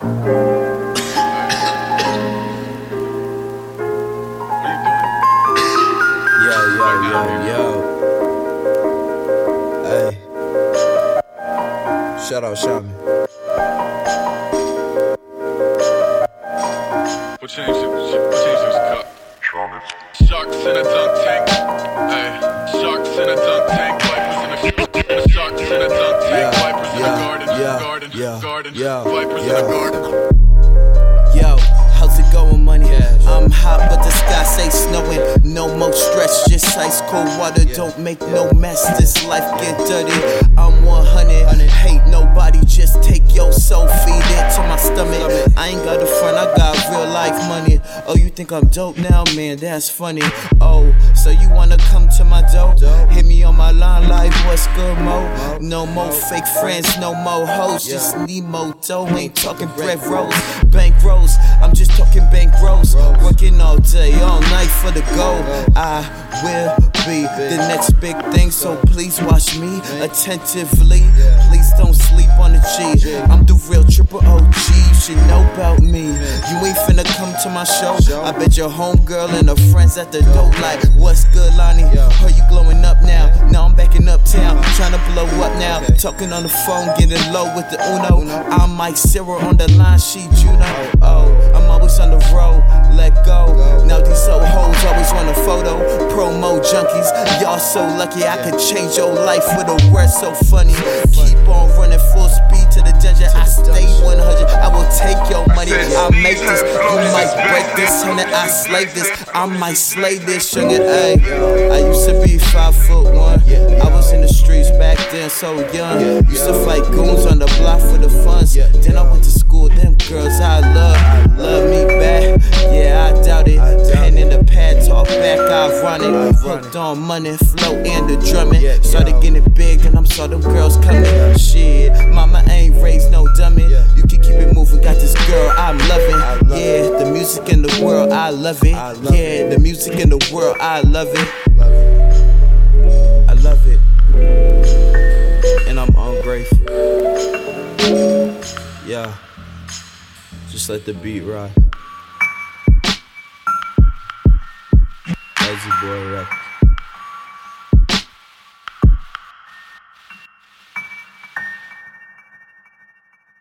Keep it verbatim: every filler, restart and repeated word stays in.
Yo, yo, yo, yo. Hey. Shout out, Shaman. We'll change it. We'll change this cut. Sharks in a dunk tank. Hey. Sharks in a dunk tank. Vipers in a sharks in a dunk tank. Vipers in a garden. Garden. Garden. Vipers in a garden. Yo, how's it going, money? I'm hot, but the sky say snowing. No more stress, just ice cold water. Don't make no mess, this life get dirty. I'm one hundred, hate nobody, just take your soul, feed it to my stomach. I ain't got a front, I got real life money. Oh, you think I'm dope now, man? That's funny. Oh, so you wanna come to my door? Hit me on my line like, what's good, mo? No more fake friends, no more hoes, just need more dough. Ain't talking bread rolls, bank rolls. I'm just talking bank rolls. Working all day, all night for the goal. I will be the next big thing, so please watch me attentively. Please don't sleep on the G. I'm the real triple O G. You should know about me. You ain't finna come to my show. I bet your homegirl and her friends at the door like, what's good, Lonnie? Are you glowing up now? Now I'm back in uptown, trying to blow up now. Talking on the phone, getting low with the Uno. I'm Mike Sarah on the line, she Juno. Oh, I'm always on the road, let go. Now these old hoes always want a photo. Promo junkies, y'all so lucky I could change your life with a word so funny. Keep on running full speed to the dungeon. I stay one hundred, I will take your money. I'll make this, you might break this, honey, I slay this. I might slay this, youngin', ayy. I used to be five foot one. I was in the streets back then, so young. Used to fight goons on the block for the funds. Then I went to school, them girls I love, love me back. Yeah, I doubt it. Pen in the pad, talk back, ironic. Hooked on money, flow and the drumming. Started getting big, and I'm saw them girls coming. Shit, mama ain't raised no dummy. You can keep it moving, got this girl I'm loving. Yeah, the music in the world, I love it. Yeah, the music in the world, I love it. I love it. And I'm ungrateful. Yeah, just let the beat ride. Lazy Boy Records.